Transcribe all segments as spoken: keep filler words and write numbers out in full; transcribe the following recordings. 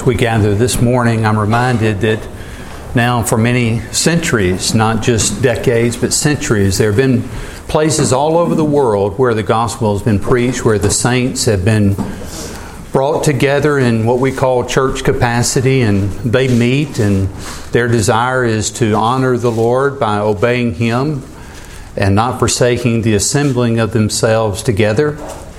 As we gather this morning, I'm reminded that now for many centuries, not just decades, but centuries, there have been places all over the world where the gospel has been preached, where the saints have been brought together in what we call church capacity, and they meet, and their desire is to honor the Lord by obeying Him and not forsaking the assembling of themselves together.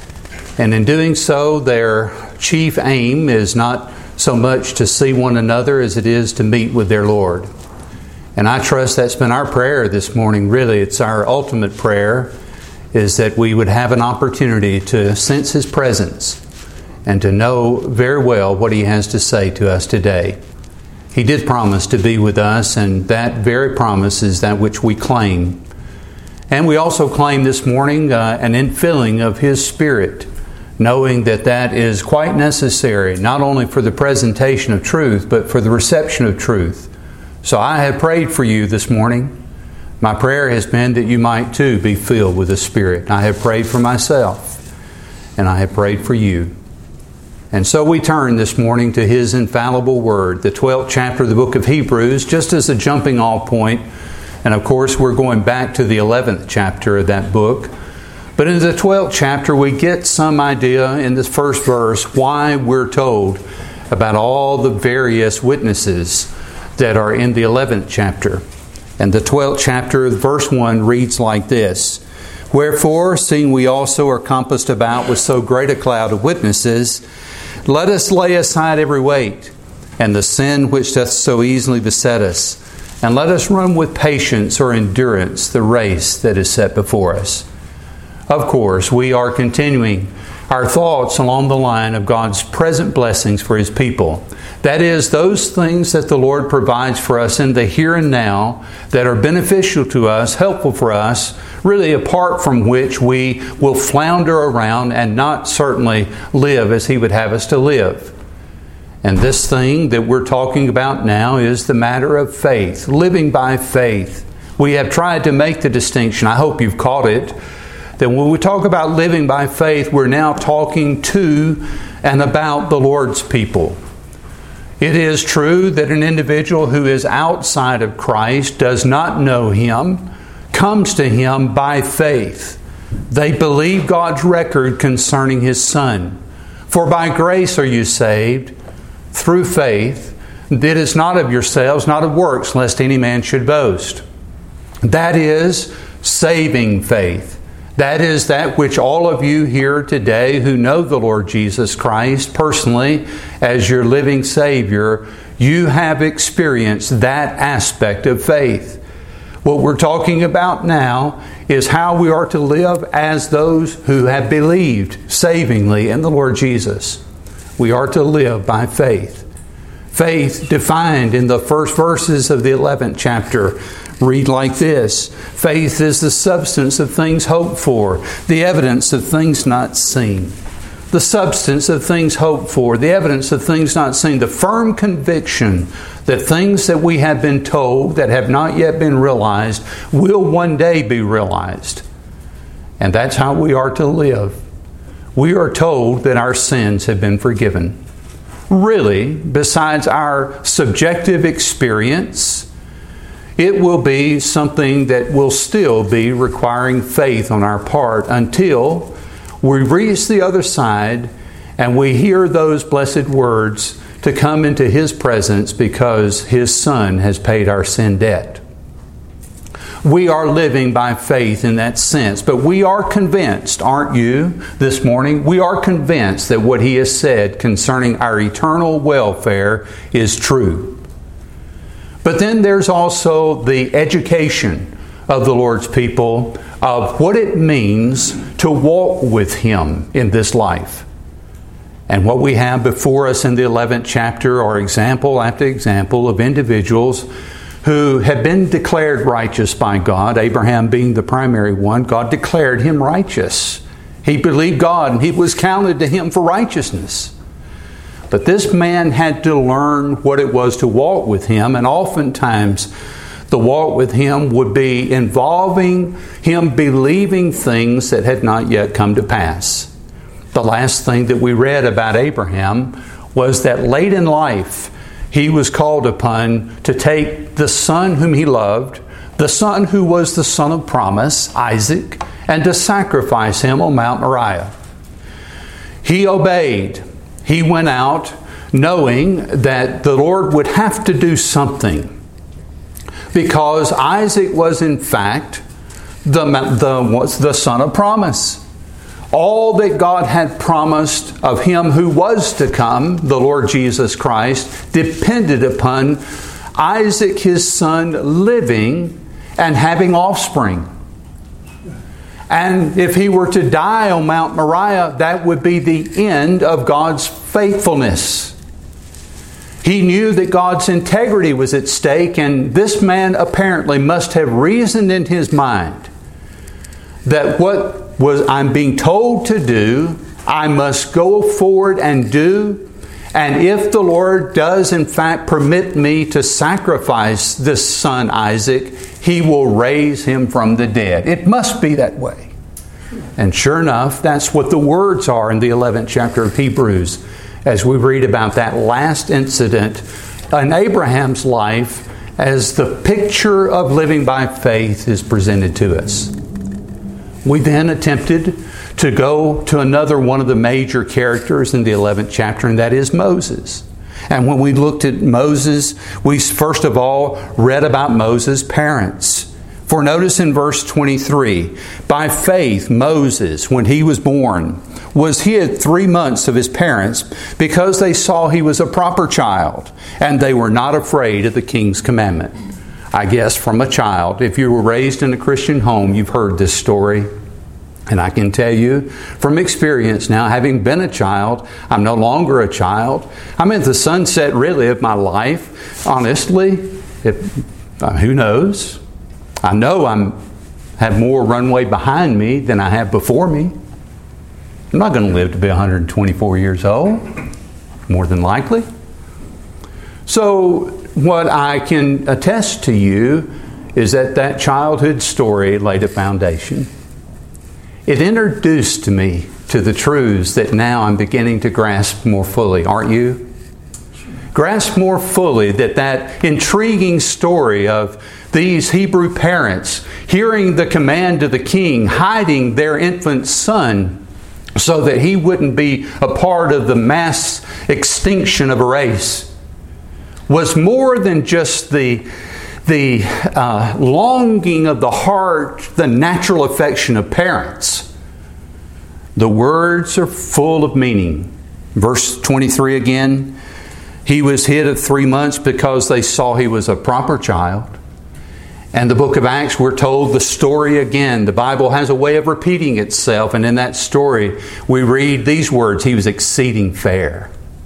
And in doing so, their chief aim is not so much to see one another as it is to meet with their Lord. And I trust that's been our prayer this morning. Really, it's our ultimate prayer, is that we would have an opportunity to sense His presence and to know very well what He has to say to us today. He did promise to be with us, and that very promise is that which we claim. And we also claim this morning uh, an infilling of His Spirit, knowing that that is quite necessary, not only for the presentation of truth, but for the reception of truth. So I have prayed for you this morning. My prayer has been that you might too be filled with the Spirit. I have prayed for myself, and I have prayed for you. And so we turn this morning to His infallible Word, the twelfth chapter of the book of Hebrews, just as a jumping off point. And of course, we're going back to the eleventh chapter of that book. But in the twelfth chapter, we get some idea in this first verse why we're told about all the various witnesses that are in the eleventh chapter. And the twelfth chapter, verse one, reads like this: "Wherefore, seeing we also are compassed about with so great a cloud of witnesses, let us lay aside every weight, and the sin which doth so easily beset us, and let us run with patience or endurance the race that is set before us." Of course, we are continuing our thoughts along the line of God's present blessings for His people. That is, those things that the Lord provides for us in the here and now that are beneficial to us, helpful for us, really apart from which we will flounder around and not certainly live as He would have us to live. And this thing that we're talking about now is the matter of faith, living by faith. We have tried to make the distinction, I hope you've caught it, that when we talk about living by faith, we're now talking to and about the Lord's people. It is true that an individual who is outside of Christ, does not know Him, comes to Him by faith. They believe God's record concerning His Son. For by grace are you saved, through faith. It is not of yourselves, not of works, lest any man should boast. That is saving faith. That is that which all of you here today who know the Lord Jesus Christ personally as your living Savior, you have experienced that aspect of faith. What we're talking about now is how we are to live as those who have believed savingly in the Lord Jesus. We are to live by faith. Faith, defined in the first verses of the eleventh chapter, read like this: "Faith is the substance of things hoped for, the evidence of things not seen." The substance of things hoped for, the evidence of things not seen, the firm conviction that things that we have been told that have not yet been realized will one day be realized. And that's how we are to live. We are told that our sins have been forgiven. Really, besides our subjective experience, it will be something that will still be requiring faith on our part until we reach the other side and we hear those blessed words to come into His presence because His Son has paid our sin debt. We are living by faith in that sense, but we are convinced, aren't you, this morning? We are convinced that what He has said concerning our eternal welfare is true. But then there's also the education of the Lord's people of what it means to walk with Him in this life. And what we have before us in the eleventh chapter are example after example of individuals who have been declared righteous by God, Abraham being the primary one. God declared him righteous. He believed God and he was counted to him for righteousness. But this man had to learn what it was to walk with Him, and oftentimes the walk with Him would be involving him believing things that had not yet come to pass. The last thing that we read about Abraham was that late in life, he was called upon to take the son whom he loved, the son who was the son of promise, Isaac, and to sacrifice him on Mount Moriah. He obeyed. He went out knowing that the Lord would have to do something, because Isaac was in fact the, the, was the son of promise. All that God had promised of Him who was to come, the Lord Jesus Christ, depended upon Isaac, his son, living and having offspring. And if he were to die on Mount Moriah, that would be the end of God's faithfulness. He knew that God's integrity was at stake, and this man apparently must have reasoned in his mind that what was I'm being told to do, I must go forward and do. And if the Lord does in fact permit me to sacrifice this son Isaac, He will raise him from the dead. It must be that way. And sure enough, that's what the words are in the eleventh chapter of Hebrews, as we read about that last incident in Abraham's life as the picture of living by faith is presented to us. We then attempted to go to another one of the major characters in the eleventh chapter, and that is Moses. And when we looked at Moses, we first of all read about Moses' parents. For notice in verse twenty-three, by faith Moses, when he was born, was hid three months of his parents because they saw he was a proper child, and they were not afraid of the king's commandment. I guess from a child, if you were raised in a Christian home, you've heard this story. And I can tell you from experience now, having been a child, I'm no longer a child. I'm at the sunset really of my life. Honestly, if, uh, who knows? I know I have more runway behind me than I have before me. I'm not going to live to be one hundred twenty-four years old, more than likely. So what I can attest to you is that that childhood story laid a foundation. It introduced me to the truths that now I'm beginning to grasp more fully, aren't you? Grasp more fully that that intriguing story of these Hebrew parents hearing the command of the king, hiding their infant son so that he wouldn't be a part of the mass extinction of a race, was more than just the the uh, longing of the heart, the natural affection of parents. The words are full of meaning. Verse twenty-three again, he was hid of three months because they saw he was a proper child. And the book of Acts, we're told the story again. The Bible has a way of repeating itself, and in that story we read these words, he was exceeding fair.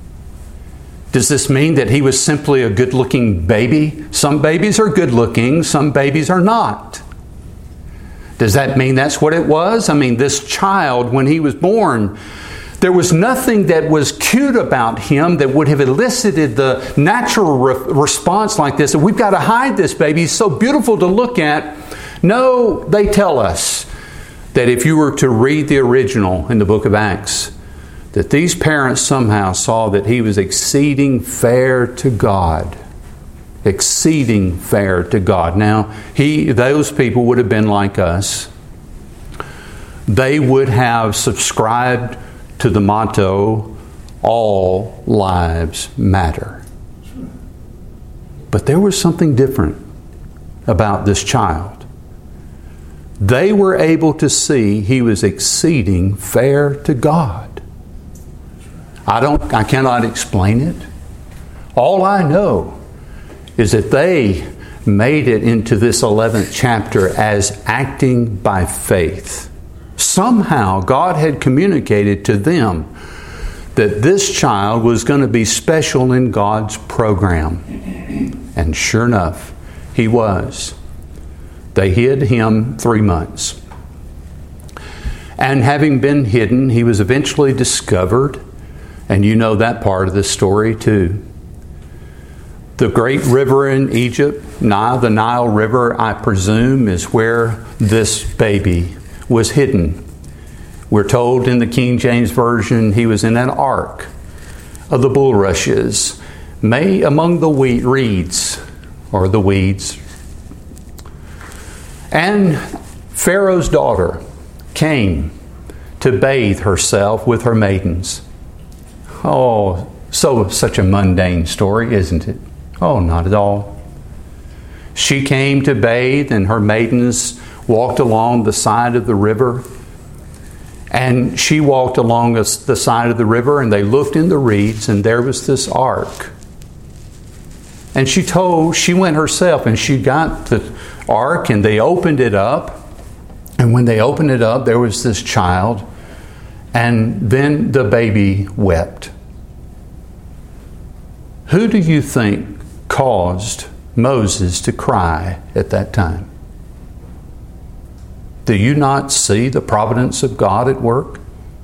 Does this mean that he was simply a good-looking baby? Some babies are good-looking, some babies are not. Does that mean that's what it was? I mean, this child, when he was born, there was nothing that was cute about him that would have elicited the natural re- response like this. We've got to hide this baby. He's so beautiful to look at. No, they tell us that if you were to read the original in the book of Acts, that these parents somehow saw that he was exceeding fair to God. Exceeding fair to God. Now, he, those people would have been like us. They would have subscribed to the motto, all lives matter. But there was something different about this child. They were able to see he was exceeding fair to God. I don't, I cannot explain it. All I know is that they made it into this eleventh chapter as acting by faith. Somehow God had communicated to them that this child was going to be special in God's program. And sure enough, he was. They hid him three months. And having been hidden, he was eventually discovered. And you know that part of the story too. The great river in Egypt, Nile, the Nile River, I presume, is where this baby was hidden. We're told in the King James Version he was in an ark of the bulrushes, may among the wheat reeds, or the weeds. And Pharaoh's daughter came to bathe herself with her maidens. Oh, so such a mundane story, isn't it? Oh, not at all. She came to bathe, and her maidens walked along the side of the river. And she walked along the side of the river, and they looked in the reeds, and there was this ark. And she told, she went herself, and she got the ark, and they opened it up. And when they opened it up, there was this child, and then the baby wept. Who do you think caused Moses to cry at that time? Do you not see the providence of God at work?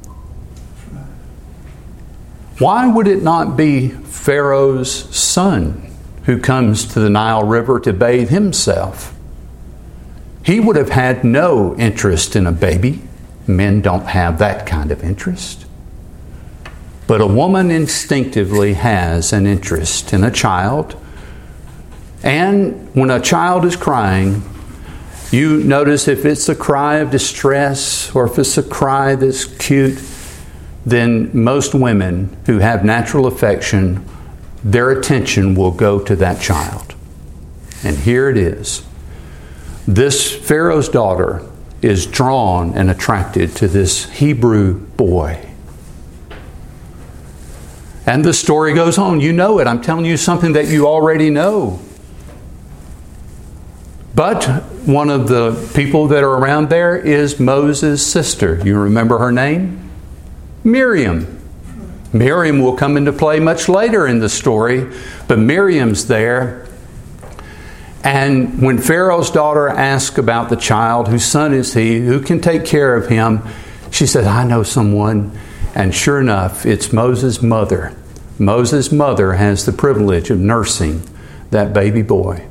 Why would it not be Pharaoh's son who comes to the Nile River to bathe himself? He would have had no interest in a baby. Men don't have that kind of interest. But a woman instinctively has an interest in a child. And when a child is crying, you notice if it's a cry of distress or if it's a cry that's cute, then most women who have natural affection, their attention will go to that child. And here it is. This Pharaoh's daughter is drawn and attracted to this Hebrew boy. And the story goes on. You know it. I'm telling you something that you already know. But one of the people that are around there is Moses' sister. You remember her name? Miriam. Miriam will come into play much later in the story, but Miriam's there. And when Pharaoh's daughter asks about the child, whose son is he, who can take care of him, she said, I know someone. And sure enough, it's Moses' mother. Moses' mother has the privilege of nursing that baby boy.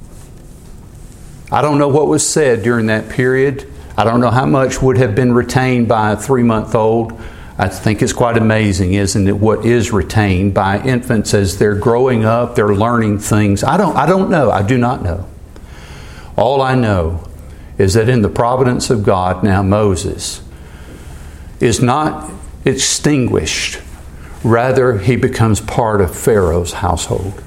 I don't know what was said during that period. I don't know how much would have been retained by a three-month-old. I think it's quite amazing, isn't it, what is retained by infants as they're growing up, they're learning things. I don't, I don't know. I do not know. All I know is that in the providence of God, now Moses is not extinguished. Rather, he becomes part of Pharaoh's household.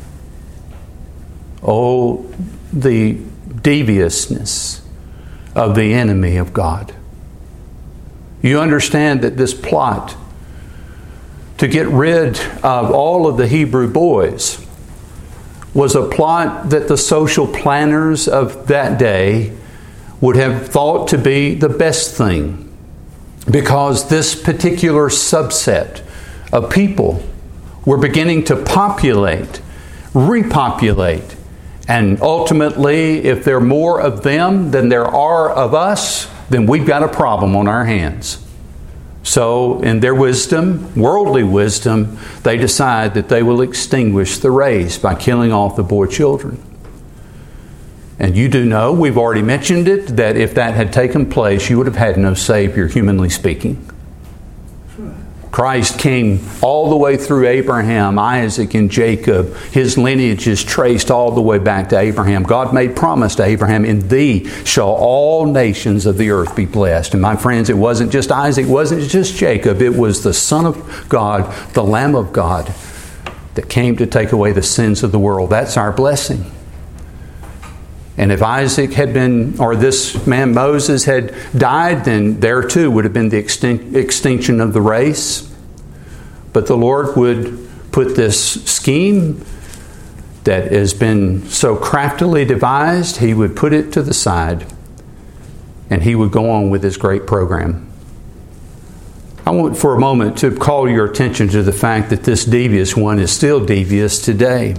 Oh, the deviousness of the enemy of God. You understand that this plot to get rid of all of the Hebrew boys was a plot that the social planners of that day would have thought to be the best thing, because this particular subset of people were beginning to populate, repopulate, and ultimately, if there are more of them than there are of us, then we've got a problem on our hands. So, in their wisdom, worldly wisdom, they decide that they will extinguish the race by killing off the boy children. And you do know, we've already mentioned it, that if that had taken place, you would have had no Savior, humanly speaking. Christ came all the way through Abraham, Isaac, and Jacob. His lineage is traced all the way back to Abraham. God made promise to Abraham, in thee shall all nations of the earth be blessed. And my friends, it wasn't just Isaac, it wasn't just Jacob. It was the Son of God, the Lamb of God, that came to take away the sins of the world. That's our blessing. And if Isaac had been, or this man Moses had died, then there too would have been the extin- extinction of the race. But the Lord would put this scheme that has been so craftily devised, He would put it to the side, and He would go on with His great program. I want for a moment to call your attention to the fact that this devious one is still devious today.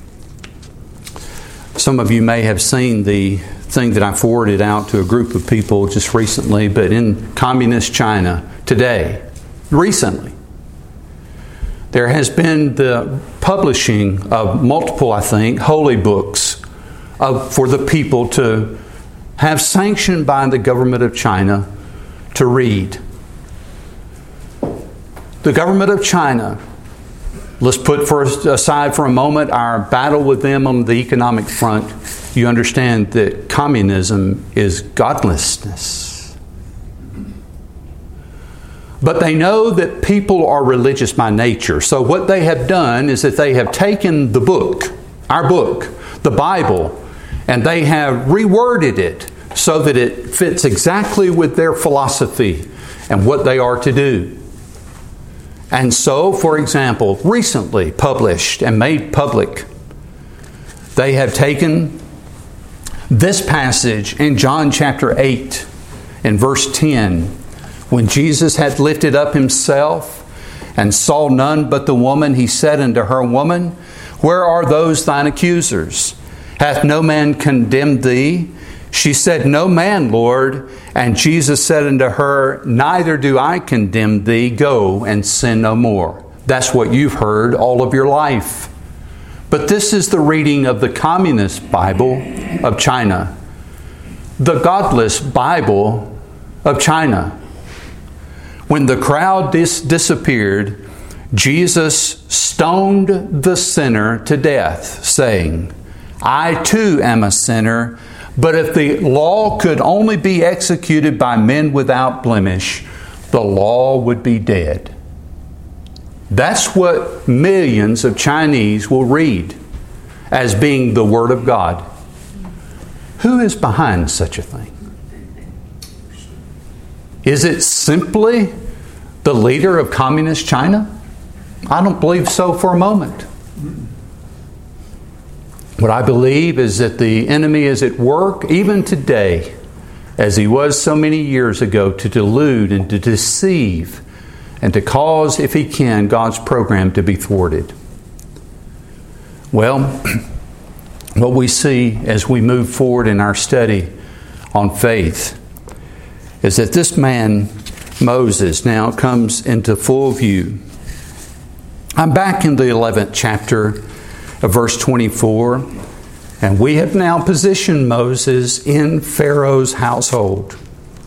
Some of you may have seen the thing that I forwarded out to a group of people just recently, but in communist China today, recently, there has been the publishing of multiple, I think, holy books of, for the people to have sanctioned by the government of China to read. The government of China Let's put for, aside for a moment our battle with them on the economic front. You understand that communism is godlessness. But they know that people are religious by nature. So what they have done is that they have taken the book, our book, the Bible, and they have reworded it so that it fits exactly with their philosophy and what they are to do. And so, for example, recently published and made public, they have taken this passage in John chapter eight and verse ten, when Jesus had lifted up himself and saw none but the woman, he said unto her, Woman, where are those thine accusers? Hath no man condemned thee? She said, No man, Lord. And Jesus said unto her, Neither do I condemn thee. Go and sin no more. That's what you've heard all of your life. But this is the reading of the Communist Bible of China, the godless Bible of China. When the crowd dis- disappeared, Jesus stoned the sinner to death, saying, I too am a sinner, but if the law could only be executed by men without blemish, the law would be dead. That's what millions of Chinese will read as being the Word of God. Who is behind such a thing? Is it simply the leader of Communist China? I don't believe so for a moment. What I believe is that the enemy is at work even today, as he was so many years ago, to delude and to deceive and to cause, if he can, God's program to be thwarted. Well, what we see as we move forward in our study on faith is that this man, Moses, now comes into full view. I'm back in the eleventh chapter of verse twenty-four, and we have now positioned Moses in Pharaoh's household.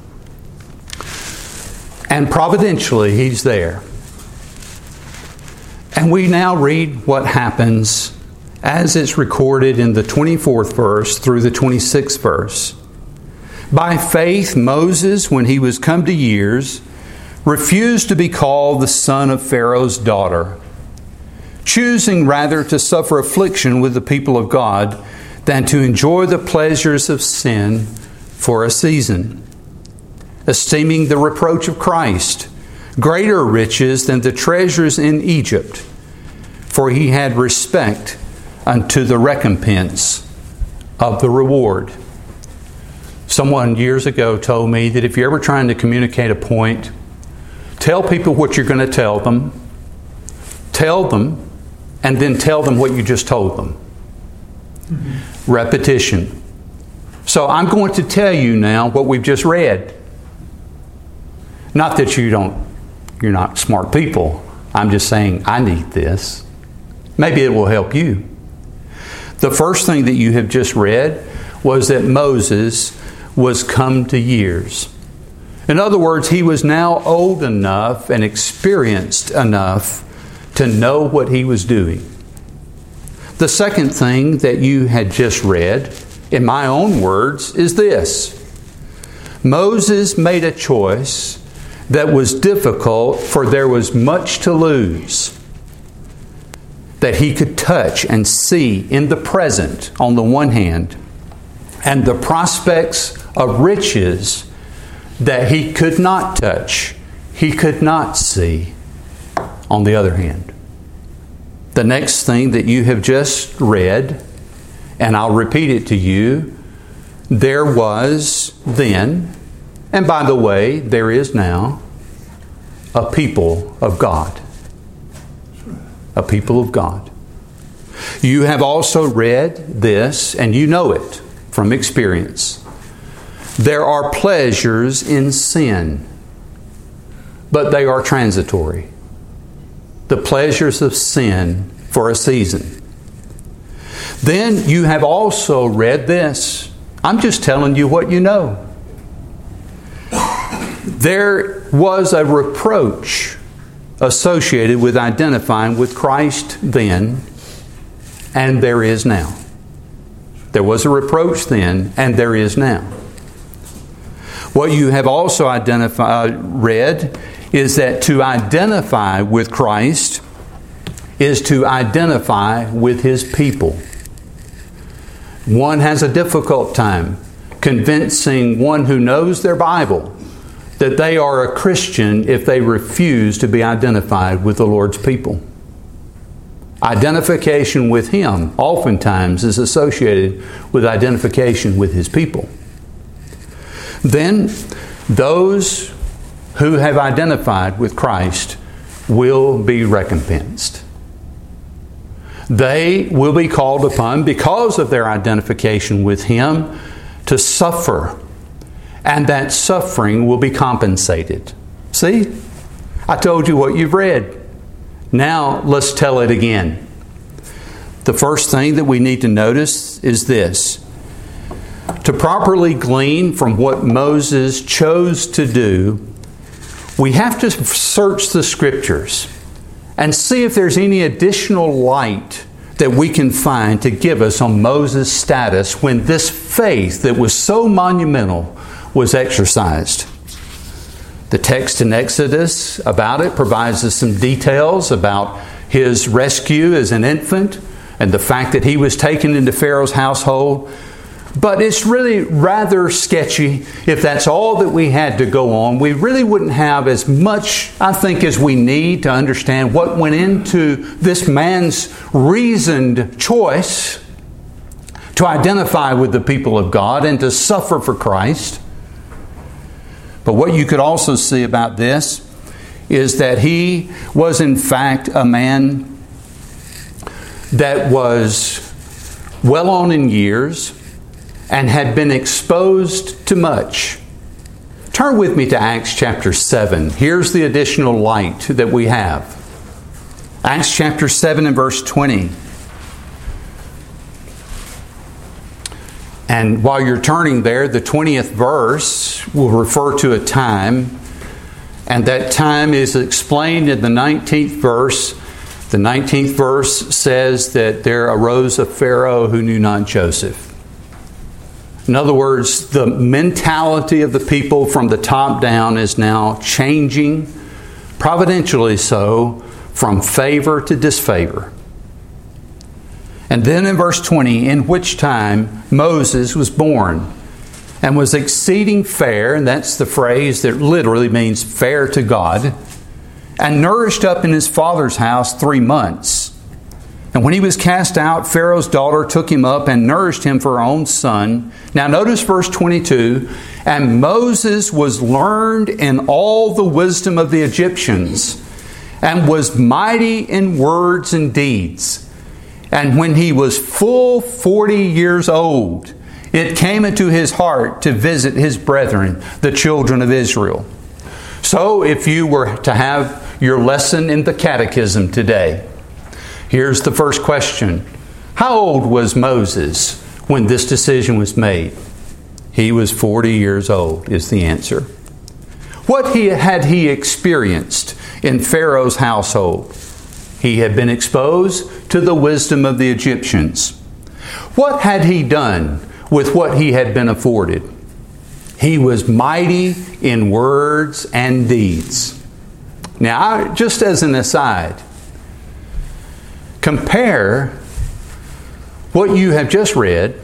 And providentially, he's there. And we now read what happens as it's recorded in the twenty-fourth verse through the twenty-sixth verse. By faith, Moses, when he was come to years, refused to be called the son of Pharaoh's daughter, choosing rather to suffer affliction with the people of God than to enjoy the pleasures of sin for a season, esteeming the reproach of Christ greater riches than the treasures in Egypt, for he had respect unto the recompense of the reward. Someone years ago told me that if you're ever trying to communicate a point, tell people what you're going to tell them, tell them, and then tell them what you just told them. Mm-hmm. Repetition. So I'm going to tell you now what we've just read. Not that you don't, you're not smart people. I'm just saying I need this. Maybe it will help you. The first thing that you have just read was that Moses was come to years. In other words, he was now old enough and experienced enough to know what he was doing. The second thing that you had just read, in my own words, is this. Moses made a choice that was difficult, for there was much to lose that he could touch and see in the present on the one hand, and the prospects of riches that he could not touch, he could not see on the other hand. The next thing that you have just read, and I'll repeat it to you, there was then, and by the way, there is now, a people of God. A people of God. You have also read this, and you know it from experience. There are pleasures in sin, but they are transitory. The pleasures of sin for a season. Then you have also read this. I'm just telling you what you know. There was a reproach associated with identifying with Christ then, and there is now. There was a reproach then, and there is now. What you have also identified, read is that to identify with Christ is to identify with His people. One has a difficult time convincing one who knows their Bible that they are a Christian if they refuse to be identified with the Lord's people. Identification with Him oftentimes is associated with identification with His people. Then those who have identified with Christ will be recompensed. They will be called upon, because of their identification with Him, to suffer. And that suffering will be compensated. See? I told you what you've read. Now let's tell it again. The first thing that we need to notice is this. To properly glean from what Moses chose to do, we have to search the Scriptures and see if there's any additional light that we can find to give us on Moses' status when this faith that was so monumental was exercised. The text in Exodus about it provides us some details about his rescue as an infant and the fact that he was taken into Pharaoh's household. But it's really rather sketchy. If that's all that we had to go on, we really wouldn't have as much, I think, as we need to understand what went into this man's reasoned choice to identify with the people of God and to suffer for Christ. But what you could also see about this is that he was in fact a man that was well on in years and had been exposed to much. Turn with me to Acts chapter seven. Here's the additional light that we have. Acts chapter seven and verse twenty. And while you're turning there, the twentieth verse will refer to a time, and that time is explained in the nineteenth verse. The nineteenth verse says that there arose a Pharaoh who knew not Joseph. In other words, the mentality of the people from the top down is now changing, providentially so, from favor to disfavor. And then in verse twenty, in which time Moses was born and was exceeding fair, and that's the phrase that literally means fair to God, and nourished up in his father's house three months. And when he was cast out, Pharaoh's daughter took him up and nourished him for her own son. Now notice verse twenty-two, and Moses was learned in all the wisdom of the Egyptians, and was mighty in words and deeds. And when he was full forty years old, it came into his heart to visit his brethren, the children of Israel. So if you were to have your lesson in the catechism today, here's the first question. How old was Moses when this decision was made? He was forty years old, is the answer. What he, had he experienced in Pharaoh's household? He had been exposed to the wisdom of the Egyptians. What had he done with what he had been afforded? He was mighty in words and deeds. Now, just as an aside, compare what you have just read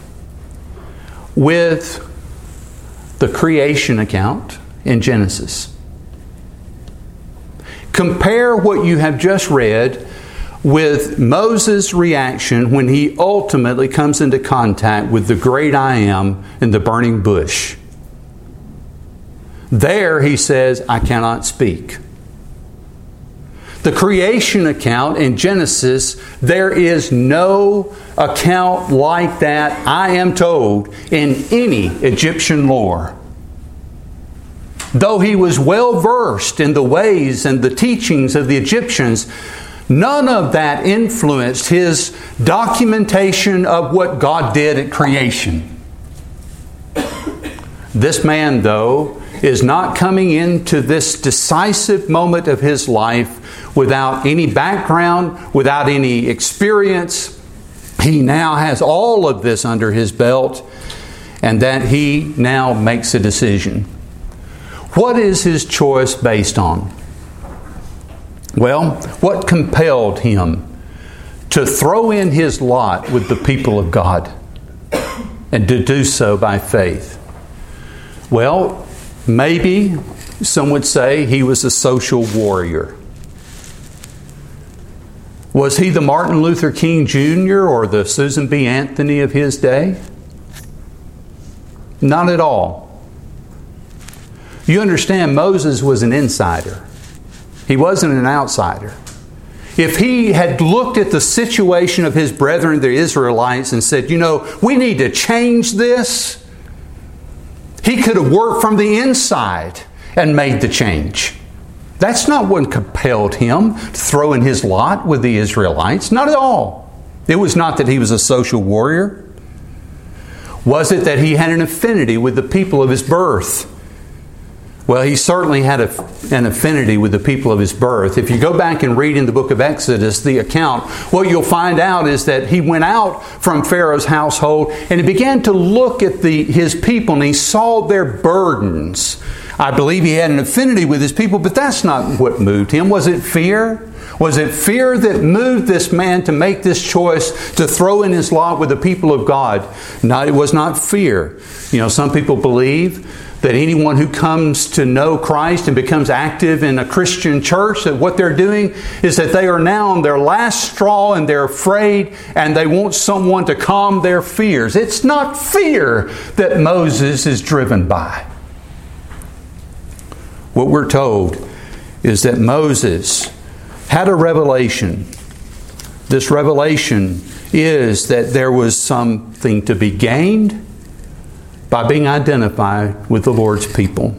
with the creation account in Genesis. Compare what you have just read with Moses' reaction when he ultimately comes into contact with the great I Am in the burning bush. There he says, I cannot speak. The creation account in Genesis, there is no account like that, I am told, in any Egyptian lore. Though he was well versed in the ways and the teachings of the Egyptians, none of that influenced his documentation of what God did at creation. This man, though, is not coming into this decisive moment of his life without any background, without any experience. He now has all of this under his belt, and that he now makes a decision. What is his choice based on? Well, what compelled him to throw in his lot with the people of God and to do so by faith? Well, maybe some would say he was a social warrior. Was he the Martin Luther King Junior or the Susan B. Anthony of his day? Not at all. You understand, Moses was an insider. He wasn't an outsider. If he had looked at the situation of his brethren, the Israelites, and said, you know, we need to change this, he could have worked from the inside and made the change. That's not what compelled him to throw in his lot with the Israelites. Not at all. It was not that he was a social warrior. Was it that he had an affinity with the people of his birth? Well, he certainly had a, an affinity with the people of his birth. If you go back and read in the book of Exodus, the account, what you'll find out is that he went out from Pharaoh's household and he began to look at the, his people and he saw their burdens. I believe he had an affinity with his people, but that's not what moved him. Was it fear? Was it fear that moved this man to make this choice to throw in his lot with the people of God? No, it was not fear. You know, some people believe that anyone who comes to know Christ and becomes active in a Christian church, that what they're doing is that they are now on their last straw and they're afraid and they want someone to calm their fears. It's not fear that Moses is driven by. What we're told is that Moses had a revelation. This revelation is that there was something to be gained by being identified with the Lord's people.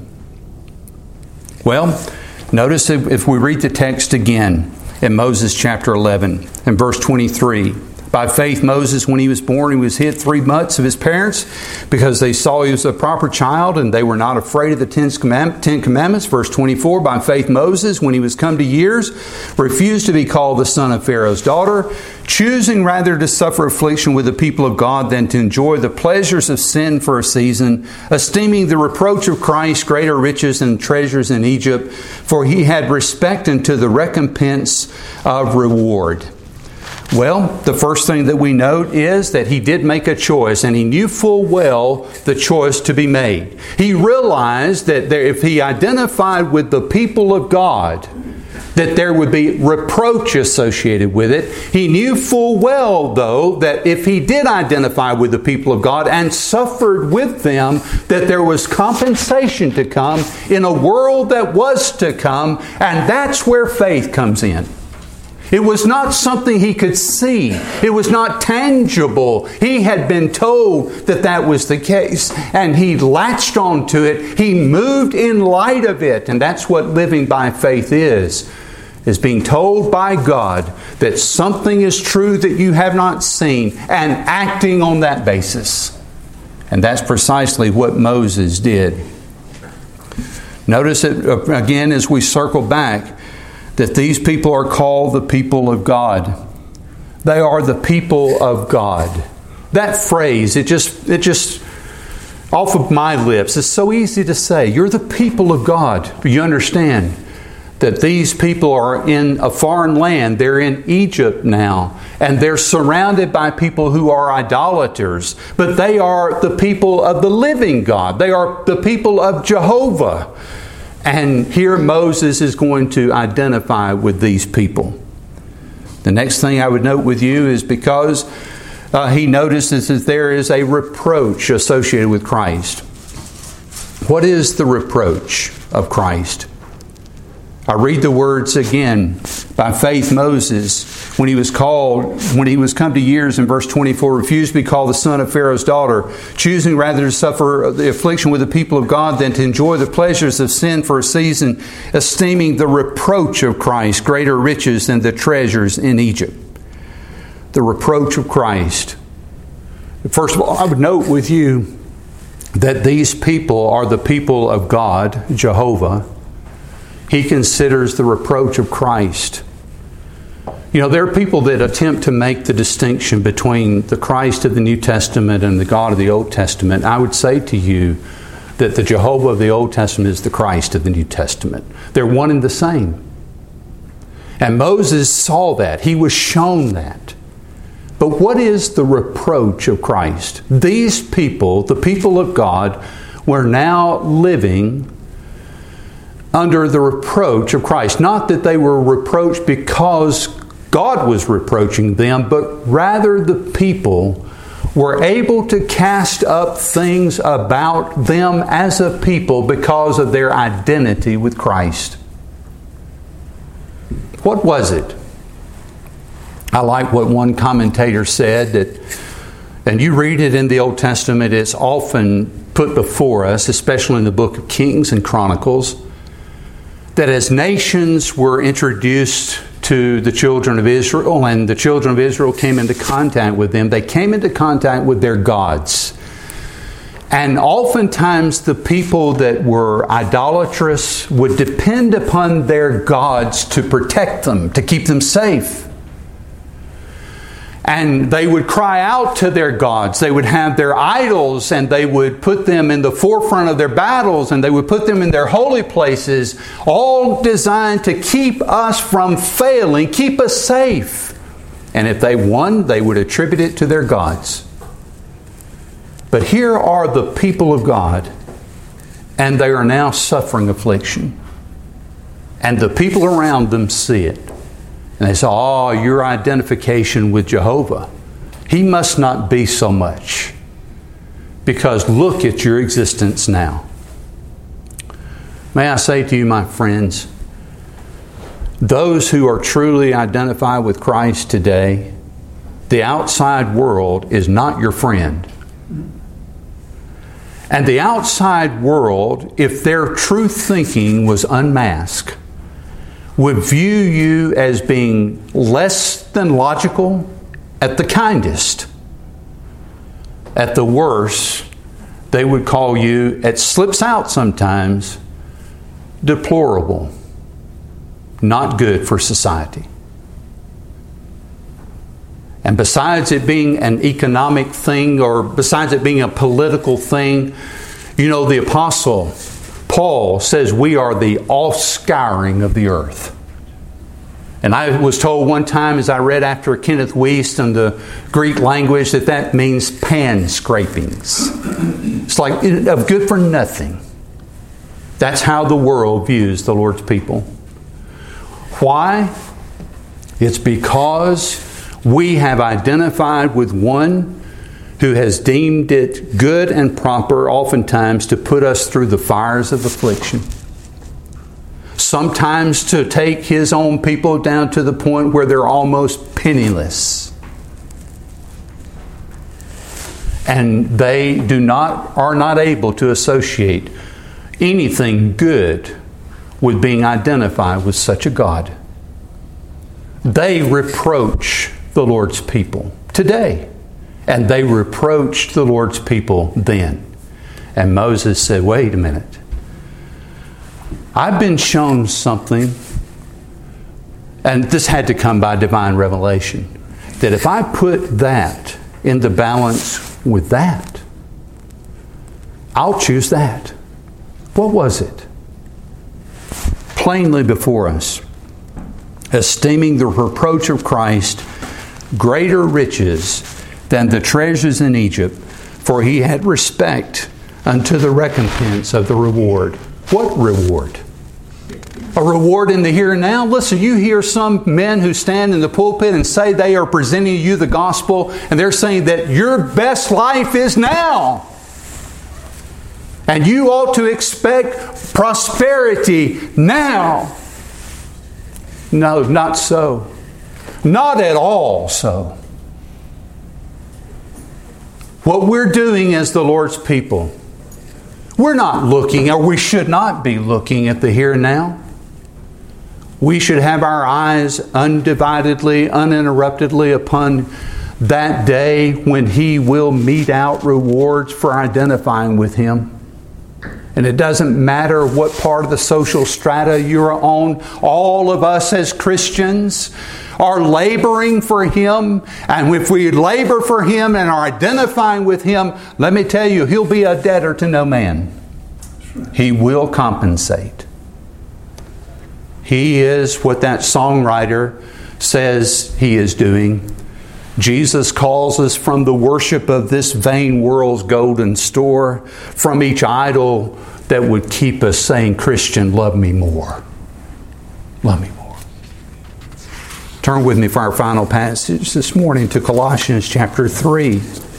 Well, notice if we read the text again in Moses chapter eleven and verse twenty-three. By faith, Moses, when he was born, he was hid three months of his parents because they saw he was a proper child and they were not afraid of the Ten Commandments. Verse twenty-four, by faith, Moses, when he was come to years, refused to be called the son of Pharaoh's daughter, choosing rather to suffer affliction with the people of God than to enjoy the pleasures of sin for a season, esteeming the reproach of Christ greater riches than treasures in Egypt, for he had respect unto the recompense of reward. Well, the first thing that we note is that he did make a choice, and he knew full well the choice to be made. He realized that there, if he identified with the people of God, that there would be reproach associated with it. He knew full well, though, that if he did identify with the people of God and suffered with them, that there was compensation to come in a world that was to come, and that's where faith comes in. It was not something he could see. It was not tangible. He had been told that that was the case, and he latched onto it. He moved in light of it, and that's what living by faith is, is being told by God that something is true that you have not seen and acting on that basis. And that's precisely what Moses did. Notice it again as we circle back, that these people are called the people of God. They are the people of God. That phrase, it just, it just, off of my lips, it's so easy to say. You're the people of God. But you understand that these people are in a foreign land. They're in Egypt now. And they're surrounded by people who are idolaters. But they are the people of the living God. They are the people of Jehovah. And here Moses is going to identify with these people. The next thing I would note with you is because uh, he notices that there is a reproach associated with Christ. What is the reproach of Christ? I read the words again. By faith, Moses, when he was called, when he was come to years, in verse twenty-four, refused to be called the son of Pharaoh's daughter, choosing rather to suffer the affliction with the people of God than to enjoy the pleasures of sin for a season, esteeming the reproach of Christ greater riches than the treasures in Egypt. The reproach of Christ. First of all, I would note with you that these people are the people of God, Jehovah, he considers the reproach of Christ. You know, there are people that attempt to make the distinction between the Christ of the New Testament and the God of the Old Testament. I would say to you that the Jehovah of the Old Testament is the Christ of the New Testament. They're one and the same. And Moses saw that. He was shown that. But what is the reproach of Christ? These people, the people of God, were now living under the reproach of Christ. Not that they were reproached because God was reproaching them, but rather the people were able to cast up things about them as a people because of their identity with Christ. What was it? I like what one commentator said, that, and you read it in the Old Testament, it's often put before us, especially in the book of Kings and Chronicles, that as nations were introduced to the children of Israel and the children of Israel came into contact with them, they came into contact with their gods. And oftentimes the people that were idolatrous would depend upon their gods to protect them, to keep them safe. And they would cry out to their gods. They would have their idols and they would put them in the forefront of their battles and they would put them in their holy places, all designed to keep us from failing, keep us safe. And if they won, they would attribute it to their gods. But here are the people of God, and they are now suffering affliction. And the people around them see it. And they say, oh, your identification with Jehovah, He must not be so much. Because look at your existence now. May I say to you, my friends, those who are truly identified with Christ today, the outside world is not your friend. And the outside world, if their true thinking was unmasked, would view you as being less than logical at the kindest. At the worst, they would call you, it slips out sometimes, deplorable, not good for society. And besides it being an economic thing, or besides it being a political thing, you know, the Apostle Paul says we are the offscouring of the earth. And I was told one time as I read after Kenneth Wuest in the Greek language that that means pan scrapings. It's like of good for nothing. That's how the world views the Lord's people. Why? It's because we have identified with one who has deemed it good and proper oftentimes to put us through the fires of affliction. Sometimes to take His own people down to the point where they're almost penniless. And they do not are not able to associate anything good with being identified with such a God. They reproach the Lord's people today. And they reproached the Lord's people then. And Moses said, wait a minute. I've been shown something, and this had to come by divine revelation, that if I put that in the balance with that, I'll choose that. What was it? Plainly before us, esteeming the reproach of Christ greater riches than the treasures in Egypt, for he had respect unto the recompense of the reward. What reward? A reward in the here and now? Listen, you hear some men who stand in the pulpit and say they are presenting you the gospel, and they're saying that your best life is now. And you ought to expect prosperity now. No, not so. Not at all so. What we're doing as the Lord's people, we're not looking, or we should not be looking at the here and now. We should have our eyes undividedly, uninterruptedly upon that day when He will mete out rewards for identifying with Him. And it doesn't matter what part of the social strata you're on. All of us as Christians are laboring for Him. And if we labor for Him and are identifying with Him, let me tell you, He'll be a debtor to no man. He will compensate. He is what that songwriter says He is doing. Jesus calls us from the worship of this vain world's golden store, from each idol that would keep us saying, Christian, love me more. Love me more. Turn with me for our final passage this morning to Colossians chapter three.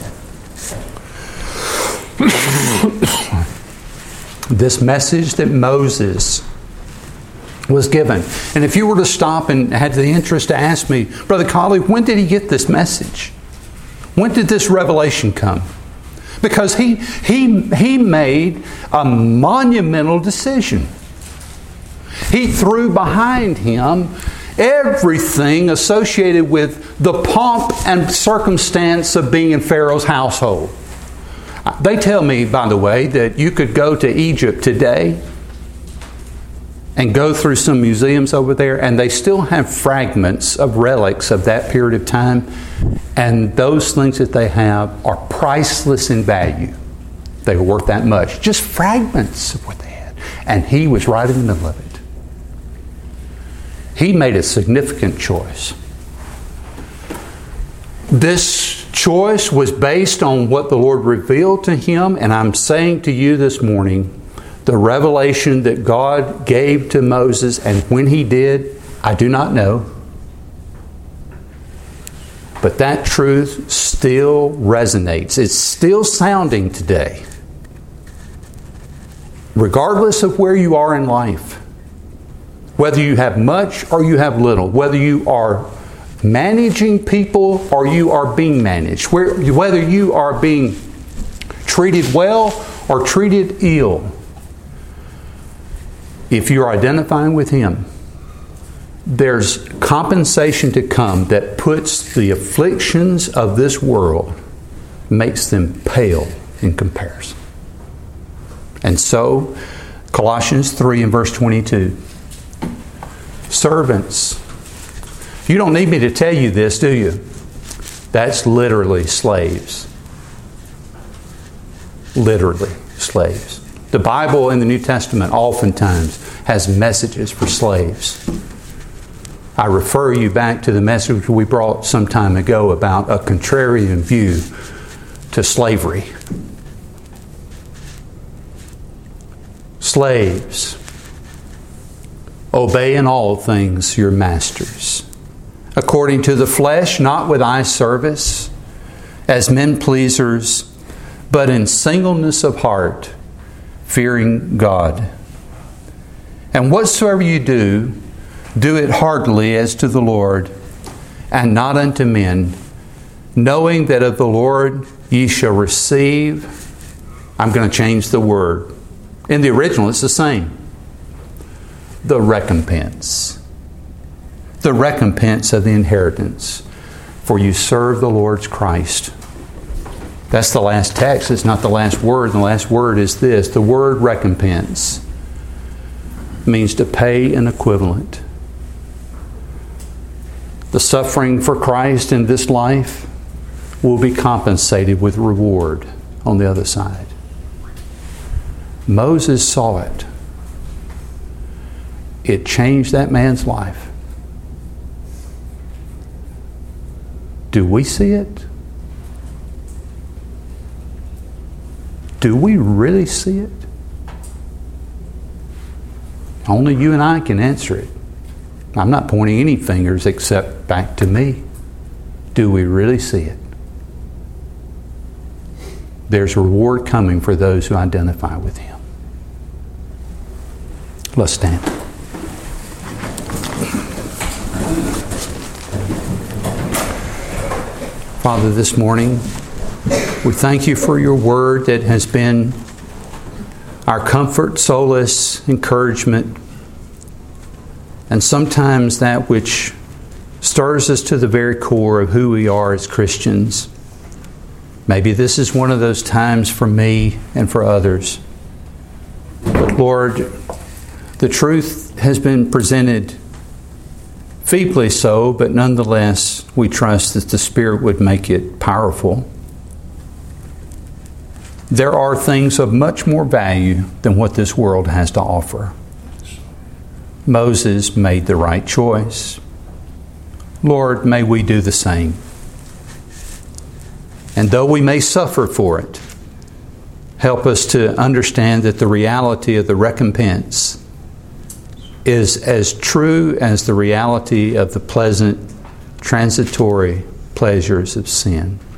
This message that Moses was given. And if you were to stop and had the interest to ask me, Brother Colley, when did he get this message? When did this revelation come? Because he, he, he made a monumental decision. He threw behind him everything associated with the pomp and circumstance of being in Pharaoh's household. They tell me, by the way, that you could go to Egypt today and go through some museums over there, and they still have fragments of relics of that period of time. And those things that they have are priceless in value. They were worth that much. Just fragments of what they had. And he was right in the middle of it. He made a significant choice. This choice was based on what the Lord revealed to him, and I'm saying to you this morning, the revelation that God gave to Moses, and when He did, I do not know. But that truth still resonates. It's still sounding today. Regardless of where you are in life, whether you have much or you have little, whether you are managing people or you are being managed, whether you are being treated well or treated ill, if you're identifying with Him, there's compensation to come that puts the afflictions of this world, makes them pale in comparison. And so, Colossians three and verse twenty-two. Servants, you don't need me to tell you this, do you? That's literally slaves. Literally slaves. The Bible in the New Testament oftentimes has messages for slaves. I refer you back to the message we brought some time ago about a contrarian view to slavery. Slaves, obey in all things your masters, according to the flesh, not with eye service, as men pleasers, but in singleness of heart, fearing God. And whatsoever you do, do it heartily as to the Lord, and not unto men, knowing that of the Lord ye shall receive. I'm going to change the word. In the original, it's the same. The recompense. The recompense of the inheritance. For you serve the Lord's Christ. That's the last text. It's not the last word. The last word is this. The word recompense means to pay an equivalent. The suffering for Christ in this life will be compensated with reward on the other side. Moses saw it. It changed that man's life. Do we see it? Do we really see it? Only you and I can answer it. I'm not pointing any fingers except back to me. Do we really see it? There's a reward coming for those who identify with Him. Let's stand. Father, this morning, we thank You for Your word that has been our comfort, solace, encouragement, and sometimes that which stirs us to the very core of who we are as Christians. Maybe this is one of those times for me and for others. But Lord, the truth has been presented feebly so, but nonetheless, we trust that the Spirit would make it powerful. There are things of much more value than what this world has to offer. Moses made the right choice. Lord, may we do the same. And though we may suffer for it, help us to understand that the reality of the recompense is as true as the reality of the pleasant, transitory pleasures of sin.